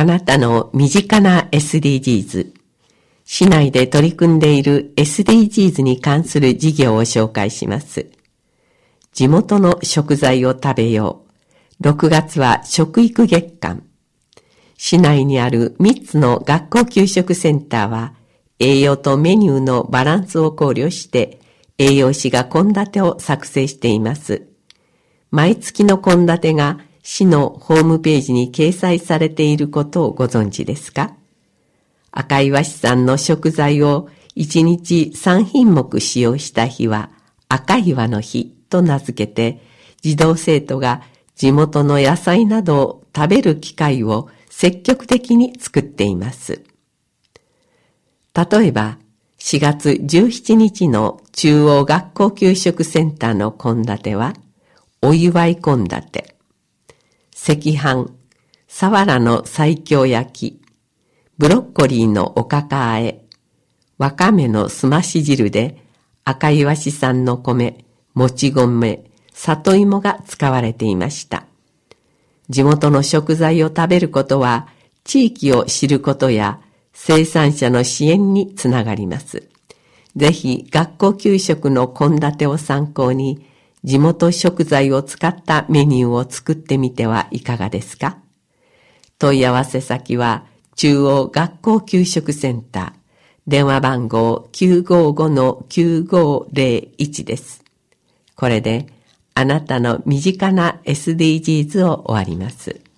あなたの身近な SDGs。市内で取り組んでいる SDGs に関する事業を紹介します。地元の食材を食べよう。6月は食育月間。市内にある3つの学校給食センターは、栄養とメニューのバランスを考慮して、栄養士が献立を作成しています。毎月の献立が市のホームページに掲載されていることをご存知ですか？赤岩市産の食材を1日3品目使用した日は赤岩の日と名付けて、児童生徒が地元の野菜などを食べる機会を積極的に作っています。例えば、4月17日の中央学校給食センターの献立は、お祝い献立。赤飯、さわらの西京焼き、ブロッコリーのおかかあえ、わかめのすまし汁で赤岩市産の米、もち米、里芋が使われていました。地元の食材を食べることは地域を知ることや生産者の支援につながります。ぜひ学校給食の献立を参考に地元食材を使ったメニューを作ってみてはいかがですか？問い合わせ先は中央学校給食センター、電話番号 955-9501 です。これであなたの身近な SDGs を終わります。